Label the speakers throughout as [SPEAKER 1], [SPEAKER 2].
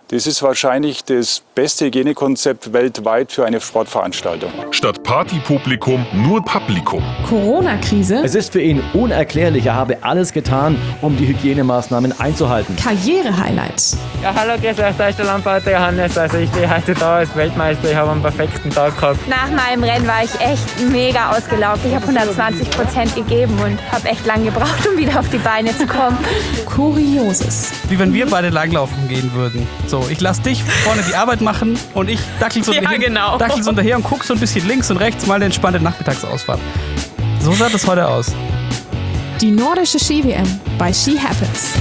[SPEAKER 1] Das ist wahrscheinlich das beste Hygienekonzept weltweit für eine Sportveranstaltung.
[SPEAKER 2] Statt Partypublikum nur Publikum.
[SPEAKER 3] Corona-Krise.
[SPEAKER 4] Es ist für ihn unerklärlich, er habe alles getan, um die Hygienemaßnahmen einzuhalten.
[SPEAKER 3] Karriere-Highlight.
[SPEAKER 5] Ja, hallo, grüß euch, da ist der Lamparter Johannes. Also ich stehe heute da als Weltmeister, ich habe einen perfekten Tag gehabt.
[SPEAKER 6] Nach meinem Rennen war ich echt mega ausgelaugt. Ich habe 120% gegeben und habe echt lange gebraucht, um wieder auf die Beine zu kommen.
[SPEAKER 3] Kurioses.
[SPEAKER 7] Wie wenn wir beide langlaufen gehen würden. So, ich lass dich vorne die Arbeit machen und ich dackel so, dackel so hinterher und guck so ein bisschen links und rechts, mal eine entspannte Nachmittagsausfahrt. So sah das heute aus.
[SPEAKER 3] Die nordische Ski-WM bei Ski Happens.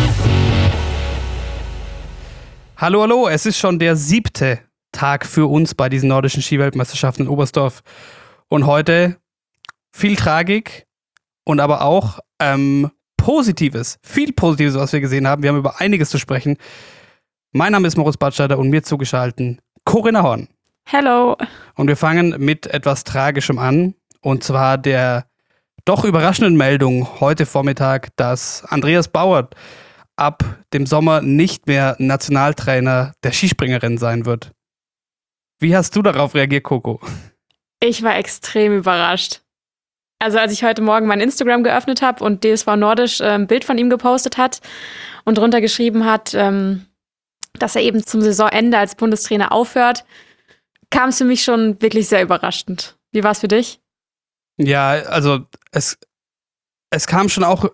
[SPEAKER 7] Hallo, hallo, es ist schon der 7. Tag für uns bei diesen nordischen Skiweltmeisterschaften in Oberstdorf. Und heute viel Tragik und aber auch Positives, viel Positives, was wir gesehen haben. Wir haben über einiges zu sprechen. Mein Name ist Moritz Badstatter und mir zugeschaltet Corinna Horn.
[SPEAKER 8] Hello.
[SPEAKER 7] Und wir fangen mit etwas Tragischem an. Und zwar der doch überraschenden Meldung heute Vormittag, dass Andreas Bauer ab dem Sommer nicht mehr Nationaltrainer der Skispringerinnen sein wird. Wie hast du darauf reagiert, Coco?
[SPEAKER 8] Ich war extrem überrascht. Also als ich heute Morgen mein Instagram geöffnet habe und DSV Nordisch ein Bild von ihm gepostet hat und drunter geschrieben hat, dass er eben zum Saisonende als Bundestrainer aufhört, kam es für mich schon wirklich sehr überraschend. Wie war es für dich?
[SPEAKER 7] Ja, also es kam schon auch,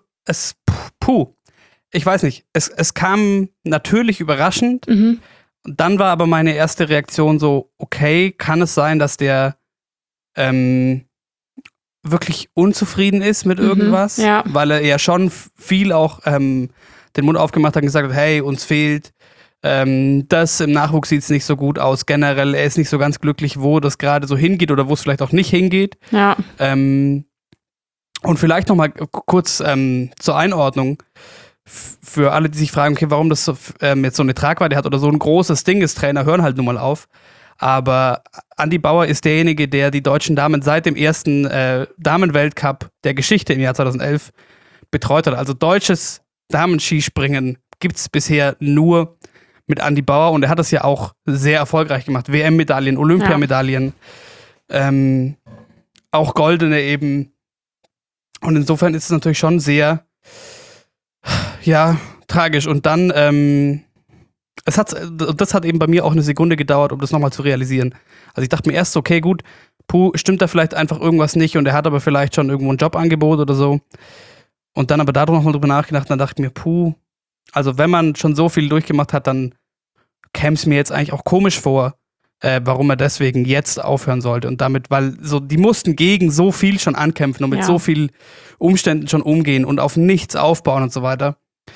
[SPEAKER 7] ich weiß nicht, es kam natürlich überraschend.
[SPEAKER 8] Mhm.
[SPEAKER 7] Dann war aber meine erste Reaktion so, okay, kann es sein, dass der wirklich unzufrieden ist mit irgendwas?
[SPEAKER 8] Ja.
[SPEAKER 7] Weil er ja schon viel auch den Mund aufgemacht hat und gesagt hat, hey, uns fehlt das, im Nachwuchs sieht es nicht so gut aus. Generell, er ist nicht so ganz glücklich, wo das gerade so hingeht oder wo es vielleicht auch nicht hingeht.
[SPEAKER 8] Ja.
[SPEAKER 7] Und vielleicht noch mal kurz zur Einordnung für alle, die sich fragen, okay, warum das so, jetzt so eine Tragweite hat oder so ein großes Ding ist. Trainer hören halt nun mal auf. Aber Andi Bauer ist derjenige, der die deutschen Damen seit dem ersten Damenweltcup der Geschichte im Jahr 2011 betreut hat. Also deutsches Damenskispringen gibt es bisher nur mit Andi Bauer und er hat das ja auch sehr erfolgreich gemacht. WM-Medaillen, Olympiamedaillen, auch goldene eben. Und insofern ist es natürlich schon sehr, ja, tragisch. Und dann, das hat eben bei mir auch eine Sekunde gedauert, um das nochmal zu realisieren. Also ich dachte mir erst, okay, gut, stimmt da vielleicht einfach irgendwas nicht und er hat aber vielleicht schon irgendwo ein Jobangebot oder so. Und dann aber darüber nochmal drüber nachgedacht und dann dachte ich mir, also wenn man schon so viel durchgemacht hat, dann käme es mir jetzt eigentlich auch komisch vor, warum er deswegen jetzt aufhören sollte. Und damit, weil so die mussten gegen so viel schon ankämpfen und mit so viel Umständen schon umgehen und auf nichts aufbauen und so weiter.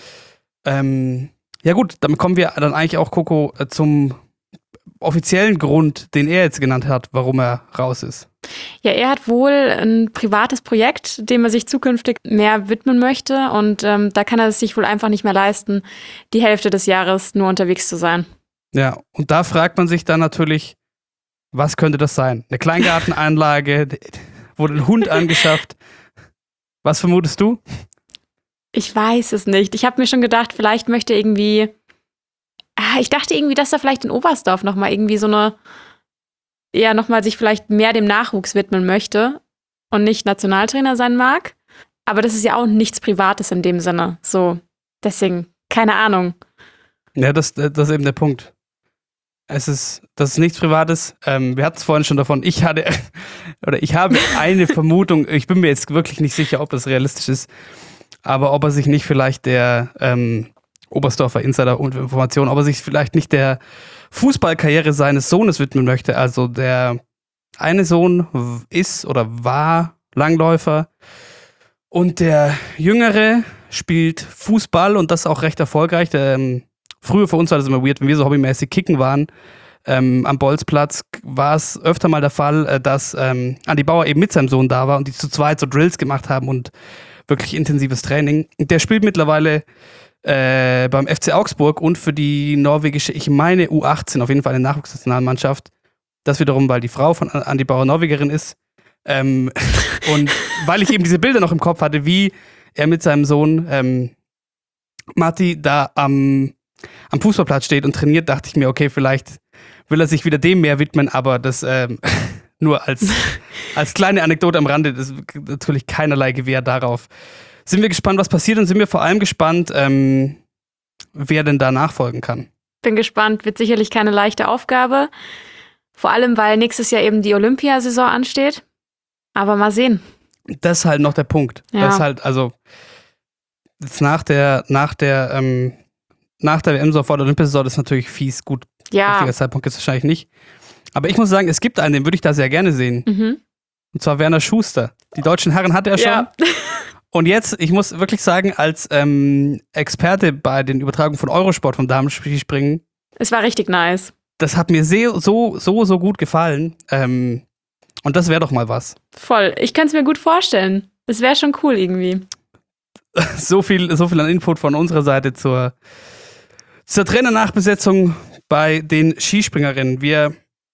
[SPEAKER 7] Ja gut, damit kommen wir dann eigentlich auch, Coco, zum offiziellen Grund, den er jetzt genannt hat, warum er raus ist.
[SPEAKER 8] Ja, er hat wohl ein privates Projekt, dem er sich zukünftig mehr widmen möchte und da kann er es sich wohl einfach nicht mehr leisten, die Hälfte des Jahres nur unterwegs zu sein.
[SPEAKER 7] Ja, und da fragt man sich dann natürlich, was könnte das sein? Eine Kleingartenanlage, wurde ein Hund angeschafft. Was vermutest du?
[SPEAKER 8] Ich weiß es nicht. Ich habe mir schon gedacht, vielleicht möchte irgendwie, ich dachte irgendwie, dass er vielleicht in Oberstdorf nochmal irgendwie so eine, ja, nochmal sich vielleicht mehr dem Nachwuchs widmen möchte und nicht Nationaltrainer sein mag. Aber das ist ja auch nichts Privates in dem Sinne. So, deswegen, keine Ahnung.
[SPEAKER 7] Ja, das ist eben der Punkt. Das ist nichts Privates. Wir hatten es vorhin schon davon. Ich habe eine Vermutung, ich bin mir jetzt wirklich nicht sicher, ob das realistisch ist, aber ob er sich nicht vielleicht der Oberstdorfer Insider-Information, ob er sich vielleicht nicht der Fußballkarriere seines Sohnes widmen möchte. Also der eine Sohn ist oder war Langläufer und der Jüngere spielt Fußball und das auch recht erfolgreich. Früher für uns war das immer weird, wenn wir so hobbymäßig kicken waren. Am Bolzplatz war es öfter mal der Fall, dass Andi Bauer eben mit seinem Sohn da war und die zu zweit so Drills gemacht haben und wirklich intensives Training. Der spielt mittlerweile beim FC Augsburg und für die norwegische, ich meine U18, auf jeden Fall eine Nachwuchsnationalmannschaft. Das wiederum, weil die Frau von Andi Bauer Norwegerin ist. Und weil ich eben diese Bilder noch im Kopf hatte, wie er mit seinem Sohn Matti da am am Fußballplatz steht und trainiert, dachte ich mir, okay, vielleicht will er sich wieder dem mehr widmen, aber das nur als kleine Anekdote am Rande, das ist natürlich keinerlei Gewähr darauf. Sind wir gespannt, was passiert und sind wir vor allem gespannt, wer denn da nachfolgen kann.
[SPEAKER 8] Bin gespannt, wird sicherlich keine leichte Aufgabe. Vor allem, weil nächstes Jahr eben die Olympiasaison ansteht. Aber mal sehen.
[SPEAKER 7] Das ist halt noch der Punkt.
[SPEAKER 8] Ja.
[SPEAKER 7] Das ist halt, also jetzt nach der WM so vor der Olympiasaison, das ist natürlich fies. Gut,
[SPEAKER 8] Ja.
[SPEAKER 7] richtiger Zeitpunkt ist wahrscheinlich nicht. Aber ich muss sagen, es gibt einen, den würde ich da sehr gerne sehen.
[SPEAKER 8] Mhm.
[SPEAKER 7] Und zwar Werner Schuster. Die deutschen Herren hatte er schon.
[SPEAKER 8] Ja.
[SPEAKER 7] Und jetzt, ich muss wirklich sagen, als Experte bei den Übertragungen von Eurosport vom Damenskispringen,
[SPEAKER 8] Es war richtig nice.
[SPEAKER 7] das hat mir so gut gefallen. Und das wäre doch mal was.
[SPEAKER 8] Voll. Ich kann es mir gut vorstellen. Das wäre schon cool irgendwie.
[SPEAKER 7] So viel an Input von unserer Seite zur Trainernachbesetzung bei den Skispringerinnen. Wir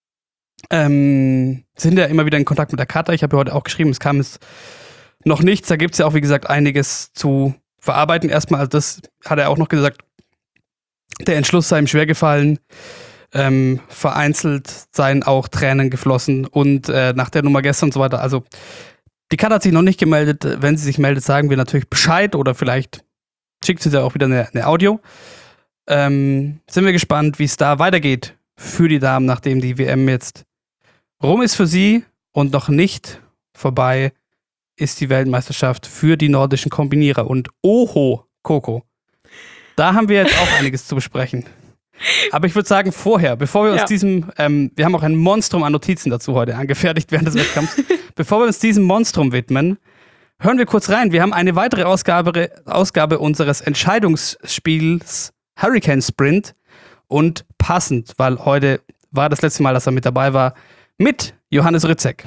[SPEAKER 7] sind ja immer wieder in Kontakt mit der Katha. Ich habe ja heute auch geschrieben, es kam jetzt noch nichts. Da gibt es ja auch, wie gesagt, einiges zu verarbeiten. Erstmal, also das hat er auch noch gesagt, der Entschluss sei ihm schwer gefallen. Vereinzelt seien auch Tränen geflossen und nach der Nummer gestern und so weiter. Also die Katha hat sich noch nicht gemeldet. Wenn sie sich meldet, sagen wir natürlich Bescheid oder vielleicht schickt sie da auch wieder eine Audio. Sind wir gespannt, wie es da weitergeht für die Damen, nachdem die WM jetzt rum ist für sie und noch nicht vorbei ist die Weltmeisterschaft für die nordischen Kombinierer. Und oho, Coco, da haben wir jetzt auch einiges zu besprechen. Aber ich würde sagen, vorher, bevor wir uns wir haben auch ein Monstrum an Notizen dazu heute angefertigt während des Wettkampfs. Bevor wir uns diesem Monstrum widmen, hören wir kurz rein. Wir haben eine weitere Ausgabe unseres Entscheidungsspiels Hurricane Sprint und passend, weil heute war das letzte Mal, dass er mit dabei war, mit Johannes Rützek.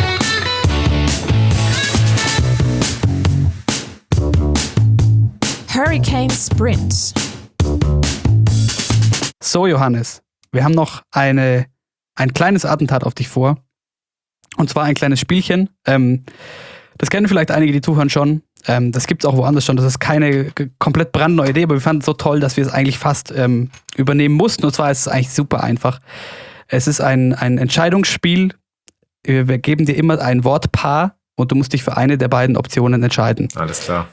[SPEAKER 3] Hurricane Sprint.
[SPEAKER 7] So, Johannes, wir haben noch ein kleines Attentat auf dich vor. Und zwar ein kleines Spielchen. Das kennen vielleicht einige, die zuhören schon. Das gibt es auch woanders schon. Das ist keine komplett brandneue Idee, aber wir fanden es so toll, dass wir es eigentlich fast übernehmen mussten. Und zwar ist es eigentlich super einfach. Es ist ein Entscheidungsspiel. Wir geben dir immer ein Wortpaar und du musst dich für eine der beiden Optionen entscheiden.
[SPEAKER 9] Alles klar.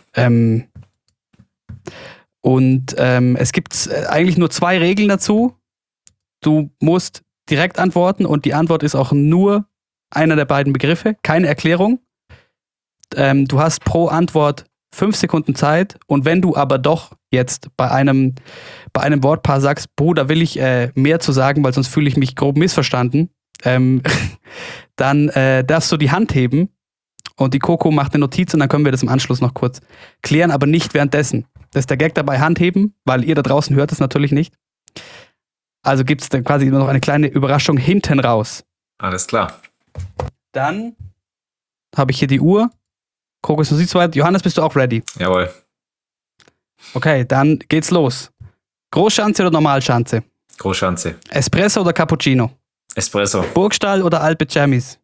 [SPEAKER 7] Es gibt eigentlich nur 2 Regeln dazu. Du musst direkt antworten und die Antwort ist auch nur einer der beiden Begriffe, keine Erklärung. Du hast pro Antwort 5 Sekunden Zeit und wenn du aber doch jetzt bei einem Wortpaar sagst, da will ich mehr zu sagen, weil sonst fühle ich mich grob missverstanden, dann darfst du die Hand heben und die Coco macht eine Notiz und dann können wir das im Anschluss noch kurz klären, aber nicht währenddessen. Das ist der Gag dabei, Hand heben, weil ihr da draußen hört es natürlich nicht. Also gibt es dann quasi immer noch eine kleine Überraschung hinten raus.
[SPEAKER 9] Alles klar.
[SPEAKER 7] Dann habe ich hier die Uhr. Coco ist noch weit. Johannes, bist du auch ready?
[SPEAKER 9] Jawohl.
[SPEAKER 7] Okay, dann geht's los. Großschanze oder Normalschanze?
[SPEAKER 9] Großschanze.
[SPEAKER 7] Espresso oder Cappuccino?
[SPEAKER 9] Espresso.
[SPEAKER 7] Burgstall oder Alpe Chamis?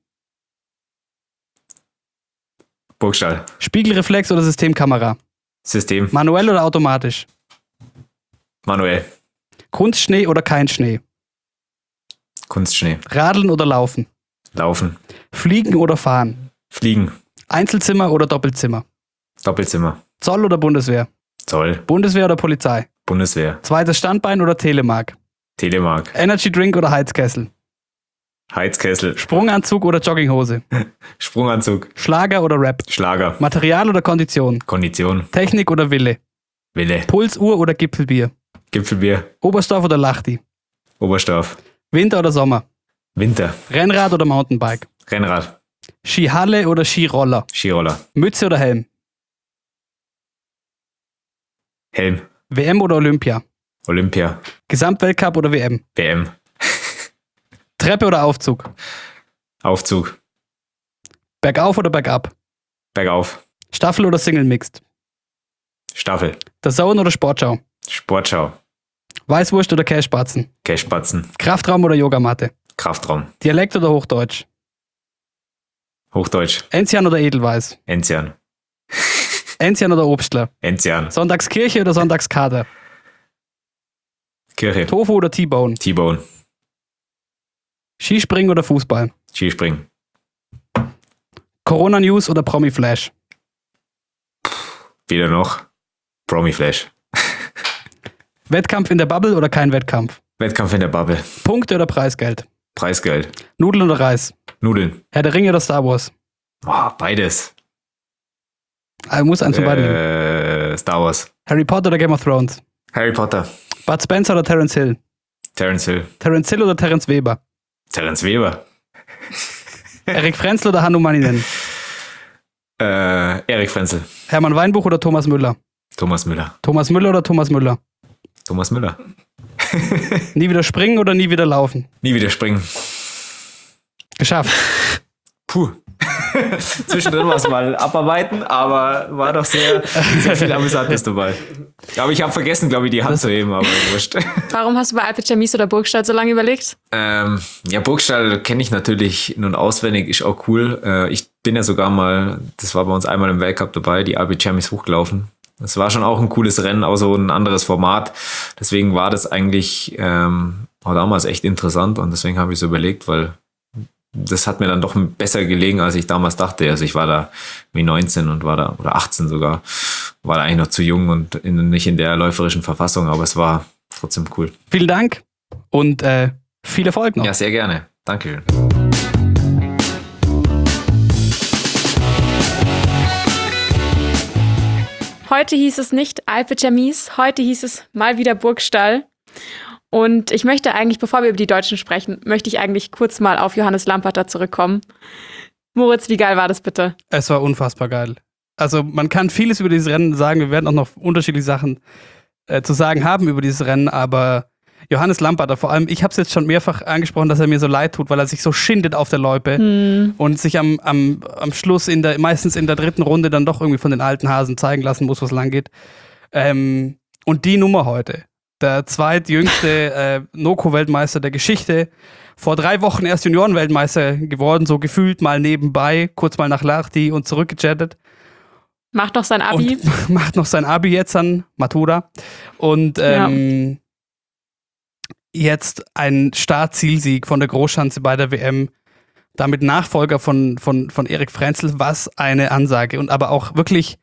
[SPEAKER 9] Burgstall.
[SPEAKER 7] Spiegelreflex oder Systemkamera?
[SPEAKER 9] System.
[SPEAKER 7] Manuell oder automatisch?
[SPEAKER 9] Manuell.
[SPEAKER 7] Kunstschnee oder kein Schnee?
[SPEAKER 9] Kunstschnee.
[SPEAKER 7] Radeln oder laufen?
[SPEAKER 9] Laufen.
[SPEAKER 7] Fliegen oder fahren?
[SPEAKER 9] Fliegen.
[SPEAKER 7] Einzelzimmer oder Doppelzimmer?
[SPEAKER 9] Doppelzimmer.
[SPEAKER 7] Zoll oder Bundeswehr?
[SPEAKER 9] Zoll.
[SPEAKER 7] Bundeswehr oder Polizei?
[SPEAKER 9] Bundeswehr.
[SPEAKER 7] Zweites Standbein oder Telemark?
[SPEAKER 9] Telemark.
[SPEAKER 7] Energy Drink oder Heizkessel?
[SPEAKER 9] Heizkessel.
[SPEAKER 7] Sprunganzug oder Jogginghose?
[SPEAKER 9] Sprunganzug.
[SPEAKER 7] Schlager oder Rap?
[SPEAKER 9] Schlager.
[SPEAKER 7] Material oder Kondition?
[SPEAKER 9] Kondition.
[SPEAKER 7] Technik oder Wille?
[SPEAKER 9] Wille.
[SPEAKER 7] Pulsuhr oder Gipfelbier?
[SPEAKER 9] Gipfelbier.
[SPEAKER 7] Oberstdorf oder Lachti?
[SPEAKER 9] Oberstdorf.
[SPEAKER 7] Winter oder Sommer?
[SPEAKER 9] Winter.
[SPEAKER 7] Rennrad oder Mountainbike?
[SPEAKER 9] Rennrad.
[SPEAKER 7] Skihalle oder Skiroller?
[SPEAKER 9] Skiroller.
[SPEAKER 7] Mütze oder Helm?
[SPEAKER 9] Helm.
[SPEAKER 7] WM oder Olympia?
[SPEAKER 9] Olympia.
[SPEAKER 7] Gesamtweltcup oder WM?
[SPEAKER 9] WM.
[SPEAKER 7] Treppe oder Aufzug?
[SPEAKER 9] Aufzug.
[SPEAKER 7] Bergauf oder bergab?
[SPEAKER 9] Bergauf.
[SPEAKER 7] Staffel oder Single Mixed?
[SPEAKER 9] Staffel.
[SPEAKER 7] Der Zone oder Sportschau?
[SPEAKER 9] Sportschau.
[SPEAKER 7] Weißwurst oder Cashbatzen?
[SPEAKER 9] Cashbatzen.
[SPEAKER 7] Kraftraum oder Yogamatte?
[SPEAKER 9] Kraftraum.
[SPEAKER 7] Dialekt oder Hochdeutsch?
[SPEAKER 9] Hochdeutsch.
[SPEAKER 7] Enzian oder Edelweiß?
[SPEAKER 9] Enzian.
[SPEAKER 7] Enzian oder Obstler?
[SPEAKER 9] Enzian.
[SPEAKER 7] Sonntagskirche oder Sonntagskater?
[SPEAKER 9] Kirche.
[SPEAKER 7] Tofu oder T-Bone?
[SPEAKER 9] T-Bone.
[SPEAKER 7] Skispringen oder Fußball?
[SPEAKER 9] Skispringen.
[SPEAKER 7] Corona-News oder Promi-Flash?
[SPEAKER 9] Weder noch. Promi-Flash.
[SPEAKER 7] Wettkampf in der Bubble oder kein Wettkampf?
[SPEAKER 9] Wettkampf in der Bubble.
[SPEAKER 7] Punkte oder Preisgeld?
[SPEAKER 9] Preisgeld.
[SPEAKER 7] Nudeln oder Reis?
[SPEAKER 9] Nudeln.
[SPEAKER 7] Herr der Ringe oder Star Wars?
[SPEAKER 9] Boah, beides.
[SPEAKER 7] Also muss eins von beiden nehmen.
[SPEAKER 9] Star Wars.
[SPEAKER 7] Harry Potter oder Game of Thrones?
[SPEAKER 9] Harry Potter.
[SPEAKER 7] Bud Spencer oder Terence Hill?
[SPEAKER 9] Terence Hill.
[SPEAKER 7] Terence Hill oder Terence Weber?
[SPEAKER 9] Terence Weber.
[SPEAKER 7] Erik Frenzel oder Hannu Manninen?
[SPEAKER 9] Erik Frenzel.
[SPEAKER 7] Hermann Weinbuch oder Thomas Müller?
[SPEAKER 9] Thomas Müller.
[SPEAKER 7] Thomas Müller oder Thomas Müller?
[SPEAKER 9] Thomas Müller.
[SPEAKER 7] Nie wieder springen oder nie wieder laufen?
[SPEAKER 9] Nie wieder springen.
[SPEAKER 7] Geschafft.
[SPEAKER 9] Puh. Zwischendrin war es mal abarbeiten, aber war doch sehr viel Amüsantes dabei. Aber ich habe vergessen, glaube ich, die Hand zu heben, aber wurscht.
[SPEAKER 8] Warum hast du bei Alpe Cermis oder Burgstall so lange überlegt?
[SPEAKER 9] Ja, Burgstall kenne ich natürlich nun auswendig, ist auch cool. Ich bin ja sogar mal, das war bei uns einmal im Weltcup dabei, die Alpe Cermis hochgelaufen. Das war schon auch ein cooles Rennen, auch so ein anderes Format. Deswegen war das eigentlich auch damals echt interessant und deswegen habe ich so überlegt, weil das hat mir dann doch besser gelegen, als ich damals dachte. Also ich war da wie 19 und war da, oder 18 sogar, war da eigentlich noch zu jung und nicht in der läuferischen Verfassung, aber es war trotzdem cool.
[SPEAKER 7] Vielen Dank und viel Erfolg noch.
[SPEAKER 9] Ja, sehr gerne. Dankeschön.
[SPEAKER 8] Heute hieß es nicht Alpe Cermis, heute hieß es mal wieder Burgstall. Und ich möchte eigentlich, bevor wir über die Deutschen sprechen, möchte ich eigentlich kurz mal auf Johannes Lamperter zurückkommen. Moritz, wie geil war das bitte?
[SPEAKER 7] Es war unfassbar geil. Also man kann vieles über dieses Rennen sagen, wir werden auch noch unterschiedliche Sachen zu sagen haben über dieses Rennen, aber Johannes Lamperter, vor allem, ich habe es jetzt schon mehrfach angesprochen, dass er mir so leid tut, weil er sich so schindet auf der Loipe und sich am Schluss meistens in der dritten Runde dann doch irgendwie von den alten Hasen zeigen lassen muss, was lang geht. Und die Nummer heute, der zweitjüngste Noko-Weltmeister der Geschichte, vor 3 Wochen erst Junioren-Weltmeister geworden, so gefühlt mal nebenbei, kurz mal nach Lahti und zurückgechattet.
[SPEAKER 8] Macht noch sein Abi.
[SPEAKER 7] Und macht noch sein Abi jetzt an Matura. Und jetzt ein Startzielsieg von der Großschanze bei der WM. Damit Nachfolger von Erik Frenzel. Was eine Ansage. Und aber auch wirklich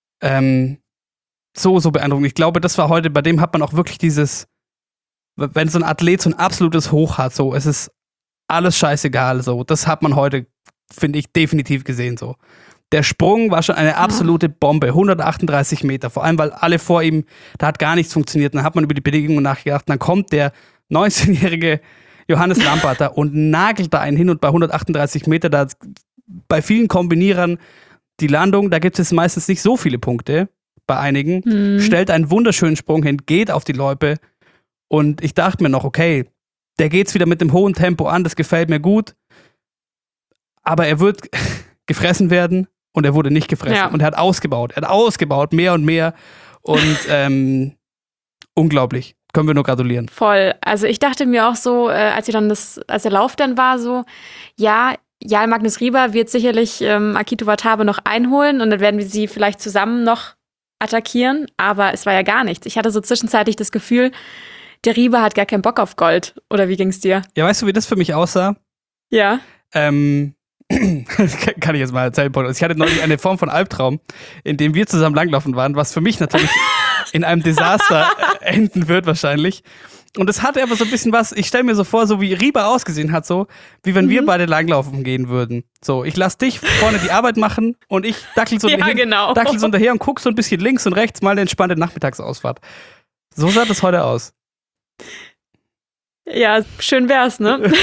[SPEAKER 7] so beeindruckend. Ich glaube, das war heute, bei dem hat man auch wirklich dieses, wenn so ein Athlet so ein absolutes Hoch hat, so, es ist alles scheißegal, so. Das hat man heute, finde ich, definitiv gesehen, so. Der Sprung war schon eine absolute Bombe, 138 Meter, vor allem, weil alle vor ihm, da hat gar nichts funktioniert. Dann hat man über die Bedingungen nachgedacht, dann kommt der 19-jährige Johannes Lamperter und nagelt da einen hin und bei 138 Meter, da bei vielen Kombinierern die Landung, da gibt es meistens nicht so viele Punkte, bei einigen, stellt einen wunderschönen Sprung hin, geht auf die Loipe und ich dachte mir noch, okay, der geht's wieder mit dem hohen Tempo an, das gefällt mir gut, aber er wird gefressen werden und er wurde nicht gefressen. Ja. Und er hat ausgebaut, mehr und mehr und unglaublich. Können wir nur gratulieren.
[SPEAKER 8] Voll. Also ich dachte mir auch so, als der Lauf dann war, so, ja, Jarl Magnus Rieber wird sicherlich Akito Watabe noch einholen und dann werden wir sie vielleicht zusammen noch attackieren, aber es war ja gar nichts. Ich hatte so zwischenzeitlich das Gefühl, der Rieber hat gar keinen Bock auf Gold. Oder wie ging's dir?
[SPEAKER 7] Ja, weißt du, wie das für mich aussah?
[SPEAKER 8] Ja.
[SPEAKER 7] Kann ich jetzt mal erzählen. Ich hatte neulich eine Form von Albtraum, in dem wir zusammen langlaufen waren, was für mich natürlich in einem Desaster enden wird wahrscheinlich. Und es hatte aber so ein bisschen was, ich stelle mir so vor, so wie Rieber ausgesehen hat, so wie wenn wir beide langlaufen gehen würden. So, ich lass dich vorne die Arbeit machen und ich dackel so hinterher und guck so ein bisschen links und rechts mal eine entspannte Nachmittagsausfahrt. So sah das heute aus.
[SPEAKER 8] Ja, schön wär's, ne?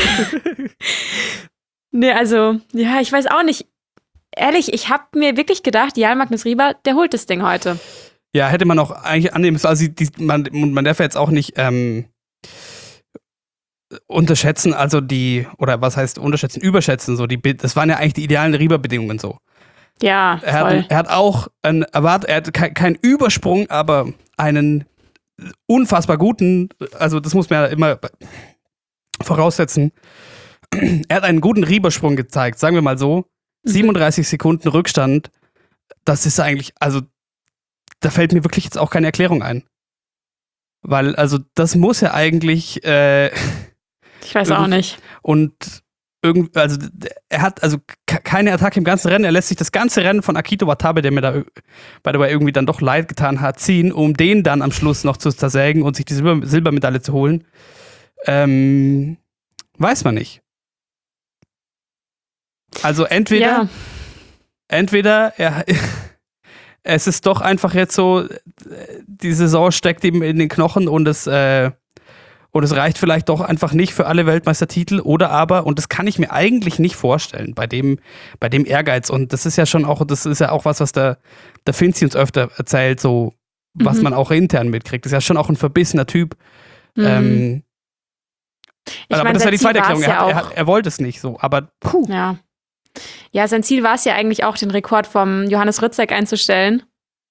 [SPEAKER 8] Nee, also, ja, ich weiß auch nicht. Ehrlich, ich habe mir wirklich gedacht, Jarl Magnus Rieber, der holt das Ding heute.
[SPEAKER 7] Ja, hätte man auch eigentlich annehmen müssen. Also man darf ja jetzt auch nicht unterschätzen, also überschätzen, so das waren ja eigentlich die idealen Rieber-Bedingungen so.
[SPEAKER 8] Ja,
[SPEAKER 7] er hat auch er hat keinen Übersprung, aber einen unfassbar guten, also das muss man ja immer voraussetzen. Er hat einen guten Riebersprung gezeigt, sagen wir mal so. 37 Sekunden Rückstand, das ist eigentlich, also da fällt mir wirklich jetzt auch keine Erklärung ein. Weil, also, das muss ja eigentlich.
[SPEAKER 8] Ich weiß auch nicht.
[SPEAKER 7] Und also er hat also keine Attacke im ganzen Rennen. Er lässt sich das ganze Rennen von Akito Watabe, der mir da by the way irgendwie dann doch leid getan hat, ziehen, um den dann am Schluss noch zu zersägen und sich die Silbermedaille zu holen. Weiß man nicht. Also entweder es ist doch einfach jetzt so, die Saison steckt ihm in den Knochen und es reicht vielleicht doch einfach nicht für alle Weltmeistertitel oder aber, und das kann ich mir eigentlich nicht vorstellen, bei dem Ehrgeiz. Und das ist ja auch was der Finzi uns öfter erzählt, so, was man auch intern mitkriegt. Das ist ja schon auch ein verbissener Typ. Aber das ist ja die zweite Erklärung. Er wollte es nicht so, aber puh.
[SPEAKER 8] Ja, sein Ziel war es ja eigentlich auch, den Rekord vom Johannes Rützek einzustellen.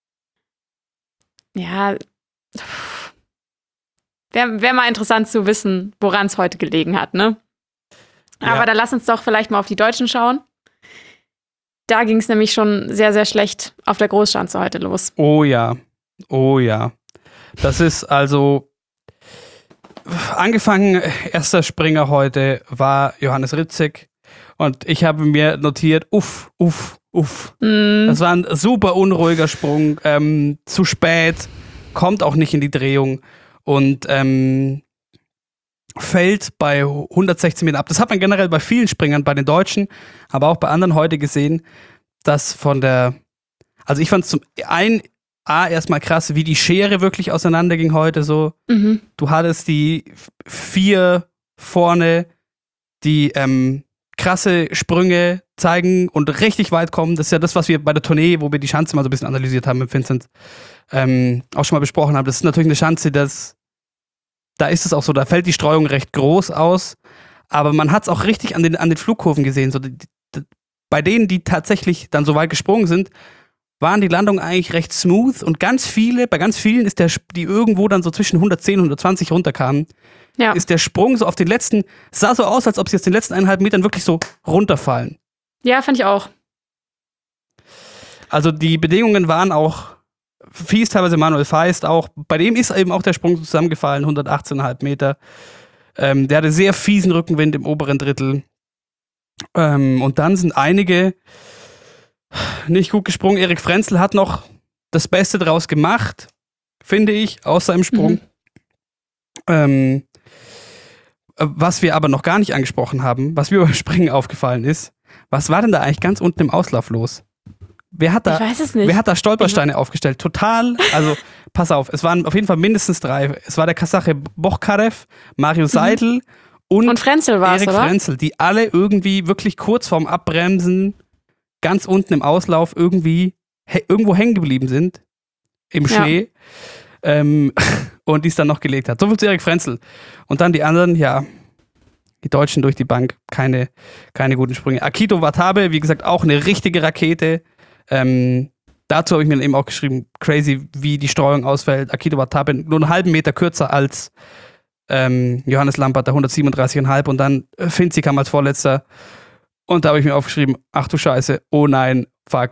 [SPEAKER 8] Ja, wäre mal interessant zu wissen, woran es heute gelegen hat, ne? Aber dann lass uns doch vielleicht mal auf die Deutschen schauen. Da ging es nämlich schon sehr, sehr schlecht auf der Großschanze heute los.
[SPEAKER 7] Oh ja. Das ist also angefangen, erster Springer heute war Johannes Rützek und ich habe mir notiert, uff. Das war ein super unruhiger Sprung, zu spät, kommt auch nicht in die Drehung. Und fällt bei 116 Metern ab. Das hat man generell bei vielen Springern, bei den Deutschen, aber auch bei anderen heute gesehen, dass also ich fand es zum einen erstmal krass, wie die Schere wirklich auseinanderging heute so. Du hattest die 4 vorne, die krasse Sprünge zeigen und richtig weit kommen. Das ist ja das, was wir bei der Tournee, wo wir die Schanze mal so ein bisschen analysiert haben mit Vincent, auch schon mal besprochen haben. Das ist natürlich eine Schanze, da ist es auch so, da fällt die Streuung recht groß aus, aber man hat es auch richtig an den Flugkurven gesehen. So, bei denen, die tatsächlich dann so weit gesprungen sind, waren die Landungen eigentlich recht smooth und bei ganz vielen ist die irgendwo dann so zwischen 110 und 120 runterkamen, ist der Sprung so auf den letzten, sah so aus, als ob sie jetzt den letzten 1,5 Metern wirklich so runterfallen. Ja,
[SPEAKER 8] fand ich auch.
[SPEAKER 7] Also die Bedingungen waren auch fies, teilweise Manuel Feist auch. Bei dem ist eben auch der Sprung zusammengefallen, 118,5 Meter. Der hatte sehr fiesen Rückenwind im oberen Drittel. Und dann sind einige nicht gut gesprungen. Erik Frenzel hat noch das Beste draus gemacht, finde ich, aus seinem Sprung. Was wir aber noch gar nicht angesprochen haben, was mir beim Springen aufgefallen ist, was war denn da eigentlich ganz unten im Auslauf los? Ich weiß es nicht. Wer hat da Stolpersteine aufgestellt? Total, also pass auf, es waren auf jeden Fall mindestens 3. Es war der Kasache Bochkarev, Mario Seidel und
[SPEAKER 8] Frenzel war es,
[SPEAKER 7] Erik Frenzel, die alle irgendwie wirklich kurz vorm Abbremsen ganz unten im Auslauf irgendwo hängen geblieben sind im Schnee und die es dann noch gelegt hat. So viel zu Erik Frenzel. Und dann die anderen, die Deutschen durch die Bank, keine guten Sprünge. Akito Watabe, wie gesagt, auch eine richtige Rakete. Dazu habe ich mir eben auch geschrieben, crazy, wie die Streuung ausfällt. Akito Watabe nur einen halben Meter kürzer als Johannes Lampert, der 137,5 und dann Finzi kam als Vorletzter. Und da habe ich mir aufgeschrieben, ach du Scheiße, oh nein, fuck.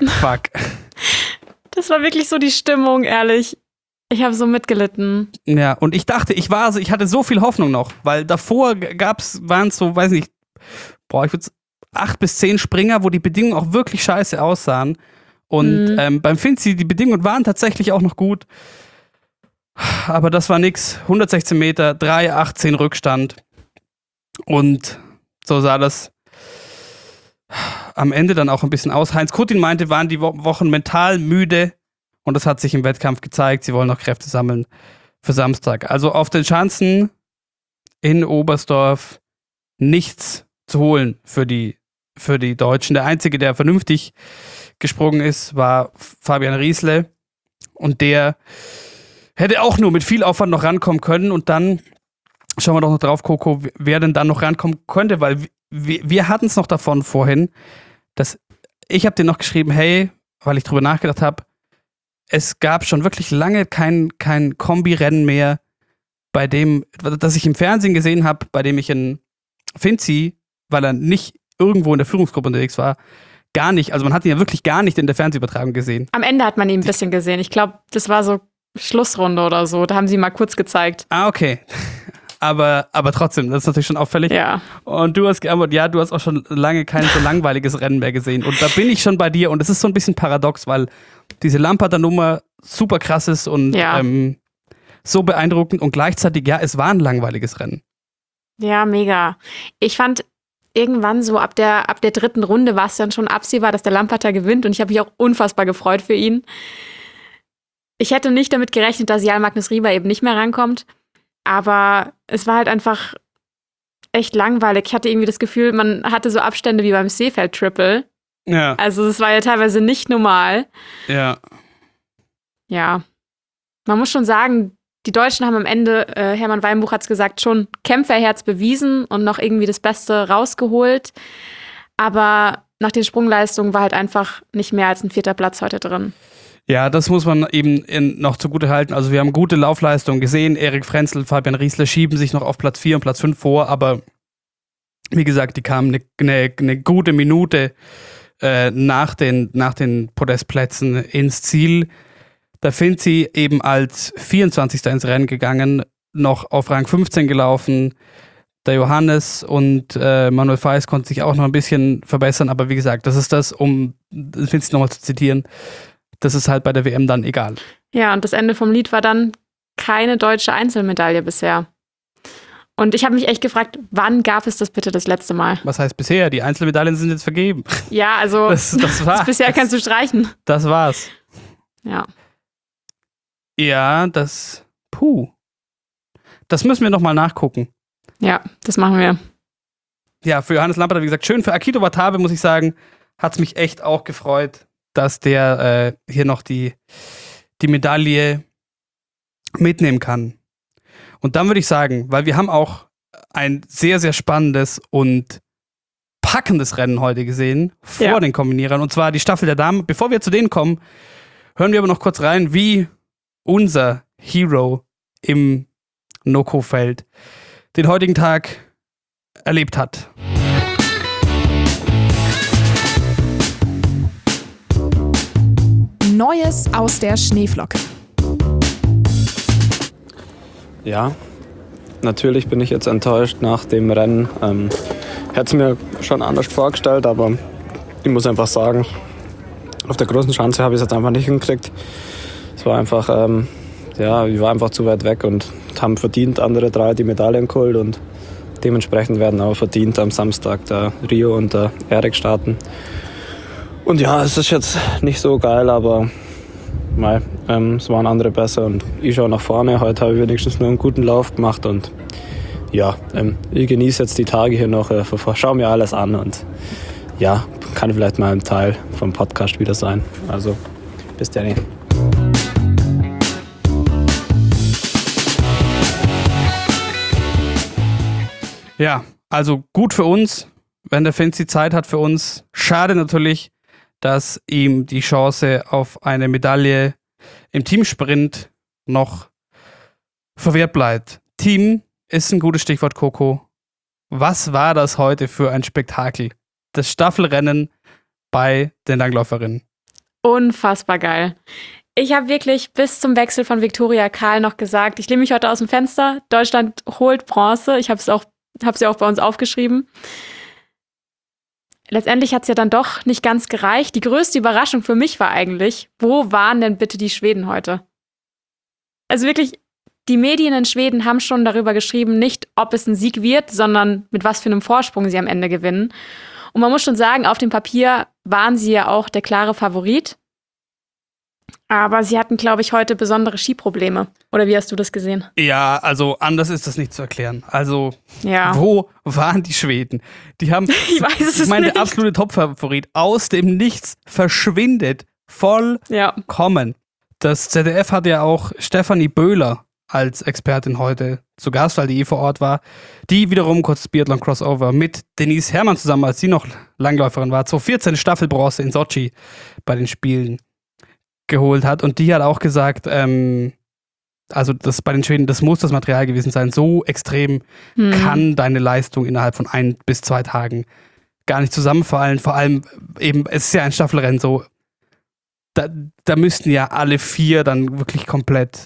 [SPEAKER 8] Das war wirklich so die Stimmung, ehrlich. Ich habe so mitgelitten.
[SPEAKER 7] Ja, und ich dachte, ich hatte so viel Hoffnung noch, weil davor waren es so, weiß nicht, ich würde 8 bis 10 Springer, wo die Bedingungen auch wirklich scheiße aussahen. Und beim Finzi, die Bedingungen waren tatsächlich auch noch gut. Aber das war nix. 116 Meter, 3,18 Rückstand. Und so sah das am Ende dann auch ein bisschen aus. Heinz Kuttin meinte, waren die Wochen mental müde. Und das hat sich im Wettkampf gezeigt. Sie wollen noch Kräfte sammeln für Samstag. Also auf den Schanzen in Oberstdorf nichts zu holen für die Deutschen. Der Einzige, der vernünftig gesprungen ist, war Fabian Riesle. Und der hätte auch nur mit viel Aufwand noch rankommen können. Und dann schauen wir doch noch drauf, Coco, wer denn dann noch rankommen könnte. Weil wir hatten es noch davon vorhin, dass ich habe dir noch geschrieben, hey, weil ich drüber nachgedacht habe, es gab schon wirklich lange kein Kombi-Rennen mehr, bei dem, das ich im Fernsehen gesehen habe, bei dem ich in Finzi, weil er nicht irgendwo in der Führungsgruppe unterwegs war, gar nicht, also man hat ihn ja wirklich gar nicht in der Fernsehübertragung gesehen.
[SPEAKER 8] Am Ende hat man ihn ein bisschen gesehen. Ich glaube, das war so Schlussrunde oder so. Da haben sie mal kurz gezeigt.
[SPEAKER 7] Ah, okay. Aber trotzdem, das ist natürlich schon auffällig.
[SPEAKER 8] Ja.
[SPEAKER 7] Und du hast geantwortet, ja, du hast auch schon lange kein so langweiliges Rennen mehr gesehen. Und da bin ich schon bei dir. Und es ist so ein bisschen paradox, weil diese Lamperter Nummer super krass ist und so beeindruckend. Und gleichzeitig, ja, es war ein langweiliges Rennen.
[SPEAKER 8] Ja, mega. Ich fand irgendwann so ab der 3. Runde war es dann schon absehbar, dass der Lamperter gewinnt. Und ich habe mich auch unfassbar gefreut für ihn. Ich hätte nicht damit gerechnet, dass Jarl Magnus Rieber eben nicht mehr rankommt. Aber es war halt einfach echt langweilig. Ich hatte irgendwie das Gefühl, man hatte so Abstände wie beim Seefeld-Triple.
[SPEAKER 7] Ja.
[SPEAKER 8] Also es war ja teilweise nicht normal.
[SPEAKER 7] Ja.
[SPEAKER 8] Ja. Man muss schon sagen, die Deutschen haben am Ende, Hermann Weinbuch hat es gesagt, schon Kämpferherz bewiesen und noch irgendwie das Beste rausgeholt. Aber nach den Sprungleistungen war halt einfach nicht mehr als ein 4. Platz heute drin.
[SPEAKER 7] Ja, das muss man eben noch zugute halten. Also wir haben gute Laufleistungen gesehen. Erik Frenzel, Fabian Riesler schieben sich noch auf Platz 4 und Platz 5 vor. Aber wie gesagt, die kamen eine gute Minute nach den Podestplätzen ins Ziel. Da sind sie eben als 24. ins Rennen gegangen, noch auf Rang 15 gelaufen. Der Johannes und Manuel Feis konnten sich auch noch ein bisschen verbessern. Aber wie gesagt, das ist das, um Vinci nochmal zu zitieren, das ist halt bei der WM dann egal.
[SPEAKER 8] Ja, und das Ende vom Lied war dann keine deutsche Einzelmedaille bisher. Und ich habe mich echt gefragt, wann gab es das bitte das letzte Mal?
[SPEAKER 7] Was heißt bisher? Die Einzelmedaillen sind jetzt vergeben.
[SPEAKER 8] Ja, also
[SPEAKER 7] das war's.
[SPEAKER 8] Bisher kannst du streichen.
[SPEAKER 7] Das war's.
[SPEAKER 8] Ja.
[SPEAKER 7] Ja, das müssen wir nochmal nachgucken.
[SPEAKER 8] Ja, das machen wir.
[SPEAKER 7] Ja, für Johannes Lamperter, wie gesagt, schön. Für Akito Watabe, muss ich sagen, hat es mich echt auch gefreut, dass der hier noch die Medaille mitnehmen kann. Und dann würde ich sagen, weil wir haben auch ein sehr, sehr spannendes und packendes Rennen heute gesehen, vor den Kombinierern, und zwar die Staffel der Damen. Bevor wir zu denen kommen, hören wir aber noch kurz rein, wie unser Hero im Noko-Feld den heutigen Tag erlebt hat.
[SPEAKER 3] Neues aus der Schneeflocke.
[SPEAKER 10] Ja, natürlich bin ich jetzt enttäuscht nach dem Rennen. Ich hätte es mir schon anders vorgestellt, aber ich muss einfach sagen, auf der großen Schanze habe ich es jetzt einfach nicht hingekriegt. Es war einfach, ich war einfach zu weit weg und haben verdient andere 3 die Medaillen geholt und dementsprechend werden auch verdient am Samstag der Rio und der Erik starten. Und ja, es ist jetzt nicht so geil, aber es waren andere besser und ich schaue nach vorne. Heute habe ich wenigstens nur einen guten Lauf gemacht und ja, ich genieße jetzt die Tage hier noch, schaue mir alles an und ja, kann vielleicht mal ein Teil vom Podcast wieder sein. Also, bis dann.
[SPEAKER 7] Ja, also gut für uns, wenn der Vinci Zeit hat für uns. Schade natürlich, dass ihm die Chance auf eine Medaille im Teamsprint noch verwehrt bleibt. Team ist ein gutes Stichwort, Coco. Was war das heute für ein Spektakel? Das Staffelrennen bei den Langläuferinnen.
[SPEAKER 8] Unfassbar geil. Ich habe wirklich bis zum Wechsel von Viktoria Karl noch gesagt, ich lehne mich heute aus dem Fenster, Deutschland holt Bronze. Ich habe sie auch bei uns aufgeschrieben. Letztendlich hat es ja dann doch nicht ganz gereicht. Die größte Überraschung für mich war eigentlich, wo waren denn bitte die Schweden heute? Also wirklich, die Medien in Schweden haben schon darüber geschrieben, nicht ob es ein Sieg wird, sondern mit was für einem Vorsprung sie am Ende gewinnen. Und man muss schon sagen, auf dem Papier waren sie ja auch der klare Favorit. Aber sie hatten, glaube ich, heute besondere Skiprobleme. Oder wie hast du das gesehen?
[SPEAKER 7] Ja, also anders ist das nicht zu erklären. Also,
[SPEAKER 8] ja.
[SPEAKER 7] Wo waren die Schweden? Die haben,
[SPEAKER 8] ich weiß es
[SPEAKER 7] nicht. Der
[SPEAKER 8] nicht.
[SPEAKER 7] absolute Topfavorit aus dem Nichts verschwindet. Vollkommen. Das ZDF hat ja auch Stefanie Böhler als Expertin heute zu Gast, weil die vor Ort war. Die wiederum kurz Biathlon-Crossover mit Denise Herrmann zusammen, als sie noch Langläuferin war, 2014 Staffelbronze in Sochi bei den Spielen geholt hat. Und die hat auch gesagt, also das bei den Schweden, das muss das Material gewesen sein. So extrem kann deine Leistung innerhalb von 1 bis 2 Tagen gar nicht zusammenfallen. Vor allem eben, es ist ja ein Staffelrennen so. da müssten ja alle 4 dann wirklich komplett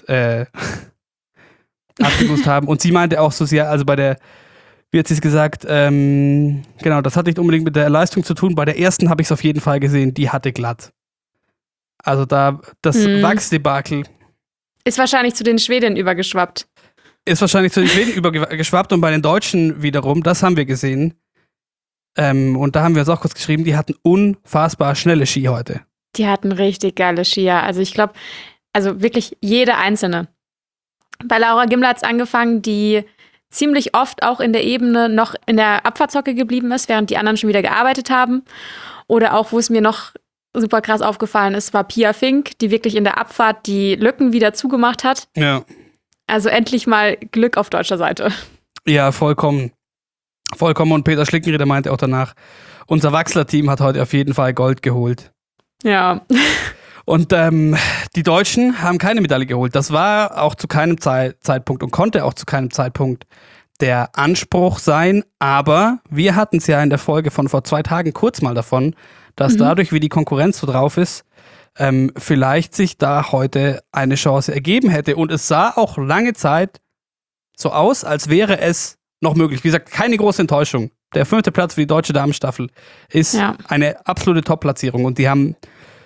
[SPEAKER 7] abgelost haben. Und sie meinte auch so sehr, also wie hat sie es gesagt, genau, das hat nicht unbedingt mit der Leistung zu tun. Bei der ersten habe ich es auf jeden Fall gesehen, die hatte glatt. Also das Wachsdebakel
[SPEAKER 8] Ist wahrscheinlich zu den Schweden übergeschwappt.
[SPEAKER 7] Ist wahrscheinlich zu den Schweden übergeschwappt und bei den Deutschen wiederum, das haben wir gesehen. Und da haben wir uns auch kurz geschrieben, die hatten unfassbar schnelle Ski heute.
[SPEAKER 8] Die hatten richtig geile Skier. Also ich glaube, wirklich jede einzelne. Bei Laura Gimler hat es angefangen, die ziemlich oft auch in der Ebene noch in der Abfahrtshocke geblieben ist, während die anderen schon wieder gearbeitet haben. Oder auch, wo es mir noch super krass aufgefallen ist, war Pia Fink, die wirklich in der Abfahrt die Lücken wieder zugemacht hat.
[SPEAKER 7] Ja.
[SPEAKER 8] Also endlich mal Glück auf deutscher Seite.
[SPEAKER 7] Ja, vollkommen. Vollkommen. Und Peter Schlickenrieder meinte auch danach, unser Wachsler-Team hat heute auf jeden Fall Gold geholt.
[SPEAKER 8] Ja.
[SPEAKER 7] Und die Deutschen haben keine Medaille geholt. Das war auch zu keinem Zeitpunkt und konnte auch zu keinem Zeitpunkt der Anspruch sein. Aber wir hatten es ja in der Folge von vor 2 Tagen kurz mal davon, dass dadurch, wie die Konkurrenz so drauf ist, vielleicht sich da heute eine Chance ergeben hätte. Und es sah auch lange Zeit so aus, als wäre es noch möglich. Wie gesagt, keine große Enttäuschung. Der 5. Platz für die deutsche Damenstaffel ist eine absolute Top-Platzierung. Und die haben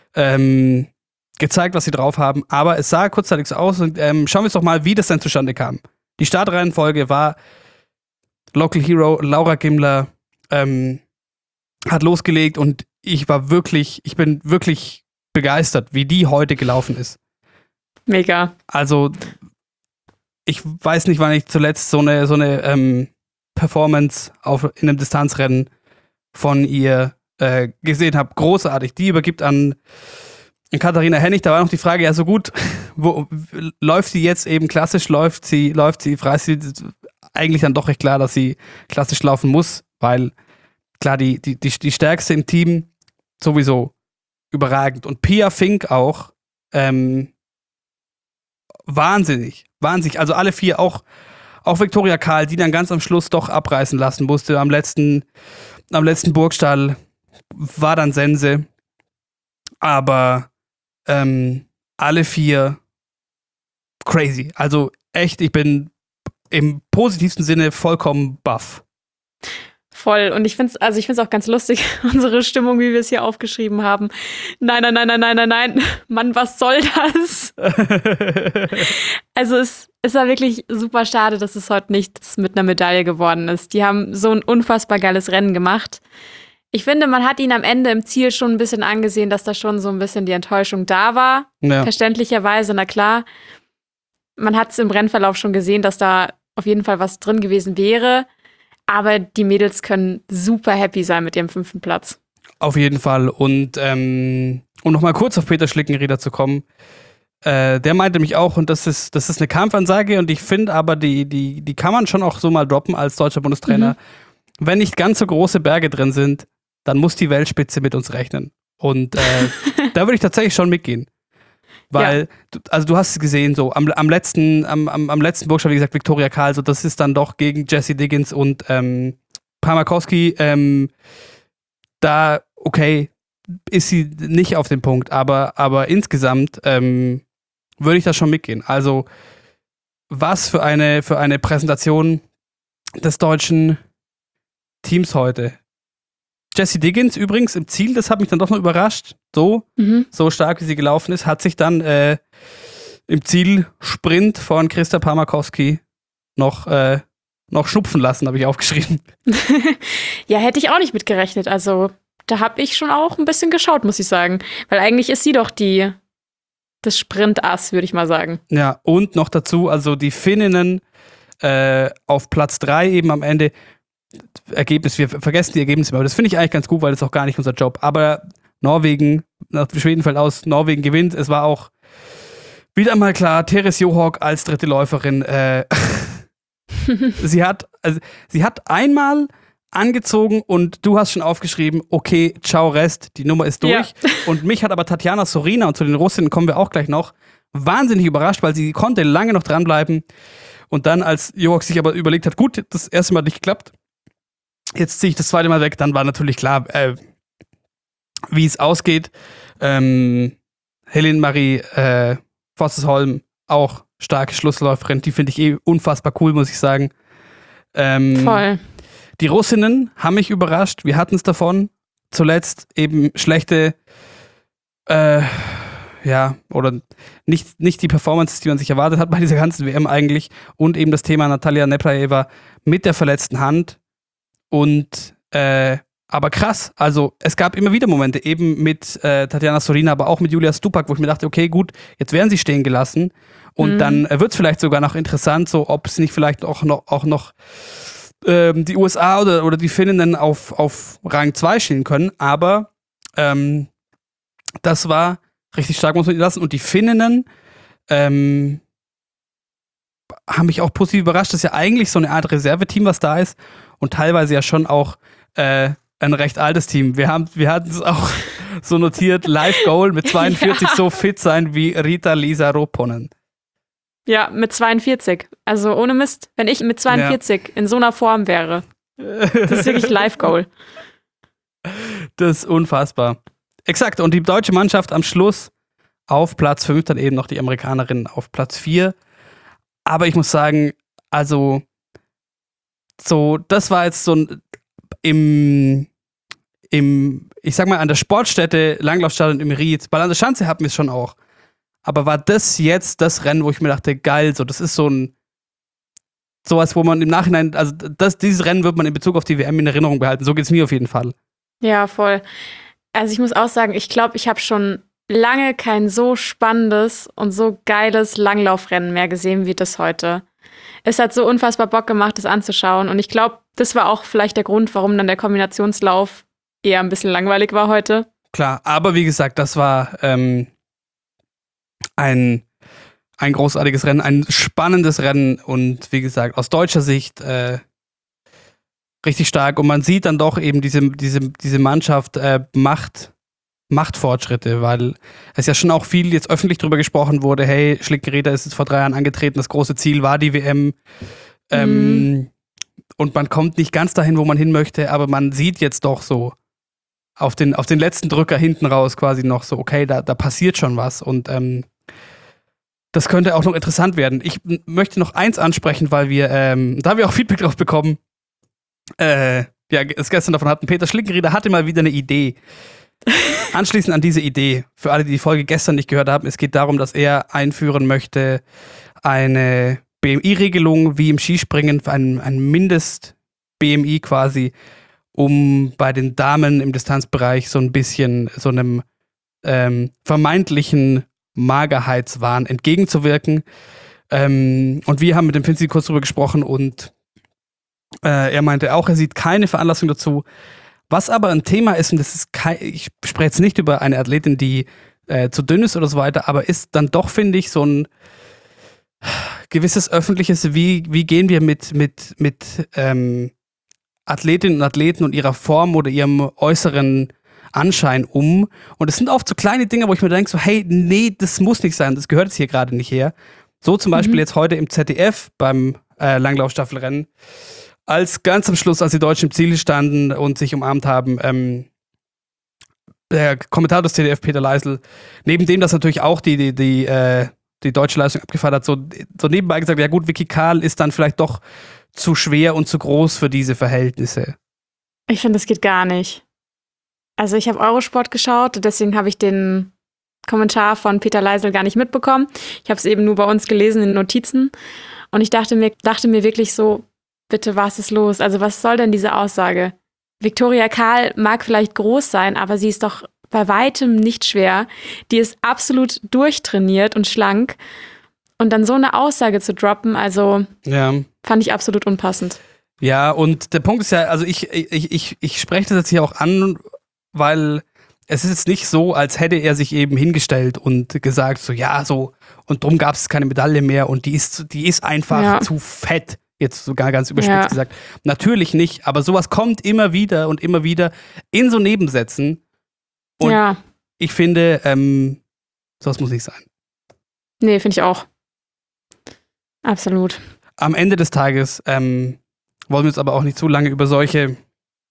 [SPEAKER 7] gezeigt, was sie drauf haben. Aber es sah kurzzeitig so aus. Und schauen wir uns doch mal, wie das denn zustande kam. Die Startreihenfolge war Local Hero Laura Gimler hat losgelegt und ich bin wirklich begeistert, wie die heute gelaufen ist.
[SPEAKER 8] Mega.
[SPEAKER 7] Also, ich weiß nicht, wann ich zuletzt so eine Performance in einem Distanzrennen von ihr gesehen habe. Großartig. Die übergibt an Katharina Hennig. Da war noch die Frage, ja so gut, läuft sie jetzt eben klassisch, läuft sie Freistil? Eigentlich dann doch recht klar, dass sie klassisch laufen muss, weil klar, die Stärkste im Team sowieso überragend. Und Pia Fink auch wahnsinnig. Also alle 4, auch Viktoria Karl, die dann ganz am Schluss doch abreißen lassen musste. Am letzten Burgstall war dann Sense. Aber alle 4 crazy. Also echt, ich bin im positivsten Sinne vollkommen baff.
[SPEAKER 8] Voll. Und ich finde es auch ganz lustig, unsere Stimmung, wie wir es hier aufgeschrieben haben. Nein. Mann, was soll das? Also es war wirklich super schade, dass es heute nichts mit einer Medaille geworden ist. Die haben so ein unfassbar geiles Rennen gemacht. Ich finde, man hat ihnen am Ende im Ziel schon ein bisschen angesehen, dass da schon so ein bisschen die Enttäuschung da war. Ja. Verständlicherweise, na klar. Man hat es im Rennverlauf schon gesehen, dass da auf jeden Fall was drin gewesen wäre. Aber die Mädels können super happy sein mit ihrem 5. Platz.
[SPEAKER 7] Auf jeden Fall. Und um nochmal kurz auf Peter Schlickenrieder zu kommen, der meinte mich auch, und das ist eine Kampfansage, und ich finde aber, die kann man schon auch so mal droppen als deutscher Bundestrainer. Wenn nicht ganz so große Berge drin sind, dann muss die Weltspitze mit uns rechnen. Und da würde ich tatsächlich schon mitgehen. Weil, du hast es gesehen, so am letzten Burgstall, wie gesagt, Viktoria Karl, so das ist dann doch gegen Jessie Diggins und Parmakowski, da, okay, ist sie nicht auf dem Punkt, aber insgesamt würde ich da schon mitgehen. Also, was für eine Präsentation des deutschen Teams heute. Jessie Diggins übrigens im Ziel, das hat mich dann doch noch überrascht. So stark, wie sie gelaufen ist, hat sich dann im Zielsprint von Christa Parmakowski noch schnupfen lassen, habe ich aufgeschrieben.
[SPEAKER 8] Ja, hätte ich auch nicht mitgerechnet. Also, da habe ich schon auch ein bisschen geschaut, muss ich sagen. Weil eigentlich ist sie doch das Sprint-Ass, würde ich mal sagen.
[SPEAKER 7] Ja, und noch dazu, also die Finninnen auf Platz 3 eben am Ende. Ergebnis, wir vergessen die Ergebnisse, aber das finde ich eigentlich ganz gut, weil das ist auch gar nicht unser Job. Aber Schweden fällt aus, Norwegen gewinnt. Es war auch wieder mal klar, Therese Johaug als dritte Läuferin. Sie hat einmal angezogen und du hast schon aufgeschrieben, okay, ciao Rest, die Nummer ist durch. Ja. Und mich hat aber Tatjana Sorina, und zu den Russinnen kommen wir auch gleich noch, wahnsinnig überrascht, weil sie konnte lange noch dranbleiben. Und dann, als Johaug sich aber überlegt hat, gut, das erste Mal nicht geklappt, jetzt ziehe ich das zweite Mal weg, dann war natürlich klar, wie es ausgeht. Helene Marie Vossesholm, auch starke Schlussläuferin. Die finde ich unfassbar cool, muss ich sagen.
[SPEAKER 8] Voll.
[SPEAKER 7] Die Russinnen haben mich überrascht. Wir hatten es davon. Zuletzt eben schlechte, oder nicht die Performances, die man sich erwartet hat bei dieser ganzen WM eigentlich. Und eben das Thema Natalia Nepraeva mit der verletzten Hand. Und aber krass, also es gab immer wieder Momente, eben mit Tatjana Sorina, aber auch mit Julia Stupak, wo ich mir dachte, okay, gut, jetzt werden sie stehen gelassen. Und dann wird es vielleicht sogar noch interessant, so ob es nicht vielleicht auch noch die USA oder die Finninnen auf Rang 2 stehen können. Aber das war richtig stark, muss man lassen. Und die Finninnen haben mich auch positiv überrascht. Das ist ja eigentlich so eine Art Reserveteam, was da ist. Und teilweise ja schon auch ein recht altes Team. Wir hatten es auch so notiert, Live-Goal mit 42 so fit sein wie Riitta-Liisa Ropponen.
[SPEAKER 8] Ja, mit 42. Also ohne Mist, wenn ich mit 42 in so einer Form wäre. Das ist wirklich Live-Goal.
[SPEAKER 7] Das ist unfassbar. Exakt, und die deutsche Mannschaft am Schluss auf Platz 5, dann eben noch die Amerikanerinnen auf Platz 4. Aber ich muss sagen, also so, das war jetzt so ich sag mal, an der Sportstätte, Langlaufstadion im Ried, weil an der Schanze hatten wir es schon auch. Aber war das jetzt das Rennen, wo ich mir dachte, geil, so, das ist sowas, wo man im Nachhinein, also dieses Rennen wird man in Bezug auf die WM in Erinnerung behalten. So geht's mir auf jeden Fall.
[SPEAKER 8] Ja, voll. Also ich muss auch sagen, ich glaube, ich habe schon lange kein so spannendes und so geiles Langlaufrennen mehr gesehen wie das heute. Es hat so unfassbar Bock gemacht, das anzuschauen. Und ich glaube, das war auch vielleicht der Grund, warum dann der Kombinationslauf eher ein bisschen langweilig war heute.
[SPEAKER 7] Klar, aber wie gesagt, das war ein großartiges Rennen, ein spannendes Rennen und wie gesagt, aus deutscher Sicht richtig stark. Und man sieht dann doch eben, diese Mannschaft macht Fortschritte, weil es ja schon auch viel jetzt öffentlich drüber gesprochen wurde, hey, Schlick-Geräder ist jetzt vor 3 Jahren angetreten, das große Ziel war die WM. Und man kommt nicht ganz dahin, wo man hin möchte, aber man sieht jetzt doch so auf den letzten Drücker hinten raus quasi noch so, okay, da passiert schon was und das könnte auch noch interessant werden. Ich möchte noch eins ansprechen, weil wir, da haben wir auch Feedback drauf bekommen, es gestern davon hatten, Peter Schlick-Geräder hatte mal wieder eine Idee. Anschließend an diese Idee, für alle, die Folge gestern nicht gehört haben, es geht darum, dass er einführen möchte eine BMI-Regelung wie im Skispringen, für ein Mindest-BMI quasi, um bei den Damen im Distanzbereich so ein bisschen so einem vermeintlichen Magerheitswahn entgegenzuwirken. Und wir haben mit dem Finzi kurz drüber gesprochen und er meinte auch, er sieht keine Veranlassung dazu. Was aber ein Thema ist, und das ist ich spreche jetzt nicht über eine Athletin, die zu dünn ist oder so weiter, aber ist dann doch, finde ich, so ein gewisses öffentliches, wie gehen wir mit Athletinnen und Athleten und ihrer Form oder ihrem äußeren Anschein um. Und es sind oft so kleine Dinge, wo ich mir denke, so, hey, nee, das muss nicht sein, das gehört jetzt hier gerade nicht her. So zum Beispiel jetzt heute im ZDF beim Langlaufstaffelrennen, als ganz am Schluss, als die Deutschen im Ziel standen und sich umarmt haben, der Kommentator des ZDF, Peter Leisel, neben dem das natürlich auch die deutsche Leistung abgefeiert hat, so nebenbei gesagt, ja gut, Vicky Kahl ist dann vielleicht doch zu schwer und zu groß für diese Verhältnisse.
[SPEAKER 8] Ich finde, das geht gar nicht. Also ich habe Eurosport geschaut, deswegen habe ich den Kommentar von Peter Leisel gar nicht mitbekommen. Ich habe es eben nur bei uns gelesen in Notizen und ich dachte mir wirklich so, bitte, was ist los? Also was soll denn diese Aussage? Viktoria Kahl mag vielleicht groß sein, aber sie ist doch bei weitem nicht schwer. Die ist absolut durchtrainiert und schlank. Und dann so eine Aussage zu droppen, also fand ich absolut unpassend.
[SPEAKER 7] Ja, und der Punkt ist ja, also ich spreche das jetzt hier auch an, weil es ist jetzt nicht so, als hätte er sich eben hingestellt und gesagt, so ja, so, und drum gab es keine Medaille mehr und die ist einfach zu fett. Jetzt sogar ganz überspitzt gesagt. Natürlich nicht, aber sowas kommt immer wieder in so Nebensätzen. Und ich finde, sowas muss nicht sein.
[SPEAKER 8] Nee, finde ich auch. Absolut.
[SPEAKER 7] Am Ende des Tages wollen wir uns aber auch nicht zu lange über solche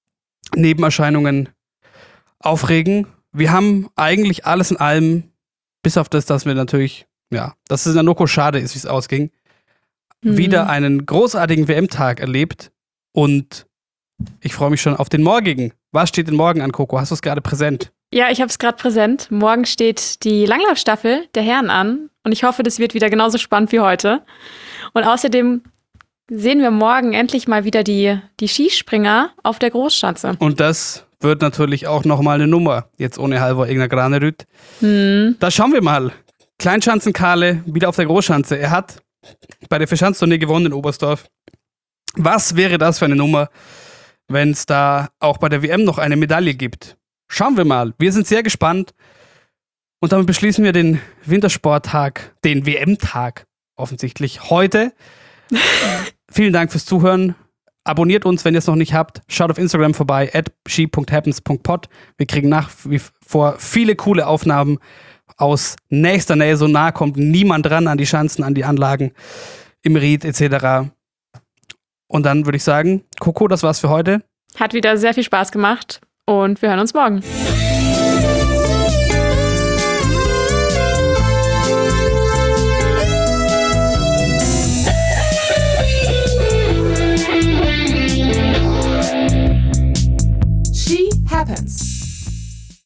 [SPEAKER 7] Nebenerscheinungen aufregen. Wir haben eigentlich alles in allem bis auf das, dass wir natürlich, dass es in der Noko schade ist, wie es ausging, wieder einen großartigen WM-Tag erlebt und ich freue mich schon auf den morgigen. Was steht denn morgen an, Coco? Hast du es gerade präsent?
[SPEAKER 8] Ja, ich habe es gerade präsent. Morgen steht die Langlaufstaffel der Herren an und ich hoffe, das wird wieder genauso spannend wie heute. Und außerdem sehen wir morgen endlich mal wieder die Skispringer auf der Großschanze.
[SPEAKER 7] Und das wird natürlich auch nochmal eine Nummer, jetzt ohne Halvor Egner Granerüt. Da schauen wir mal. Kleinschanzenkarle wieder auf der Großschanze. Er hat bei der Verschanztournee gewonnen in Oberstdorf. Was wäre das für eine Nummer, wenn es da auch bei der WM noch eine Medaille gibt? Schauen wir mal. Wir sind sehr gespannt. Und damit beschließen wir den Wintersporttag, den WM-Tag offensichtlich heute. Vielen Dank fürs Zuhören. Abonniert uns, wenn ihr es noch nicht habt. Schaut auf Instagram vorbei, @ski.happens.pod. Wir kriegen nach wie vor viele coole Aufnahmen aus nächster Nähe. So nah kommt niemand ran an die Schanzen, an die Anlagen im Ried etc. Und dann würde ich sagen, Coco, das war's für heute.
[SPEAKER 8] Hat wieder sehr viel Spaß gemacht und wir hören uns morgen.
[SPEAKER 3] She Happens.